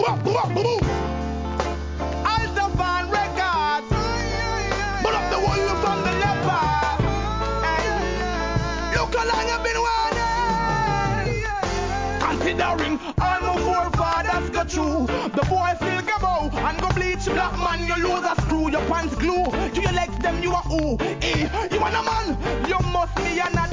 Altafan Records. Pull up the wolf from the leopard. Hey. Look how long you've been waiting. Considering all my forefathers go through, the boy still go bow and go bleach. Black man, you lose a screw, your pants glue. To your legs, them you are who? You want a man? You must be an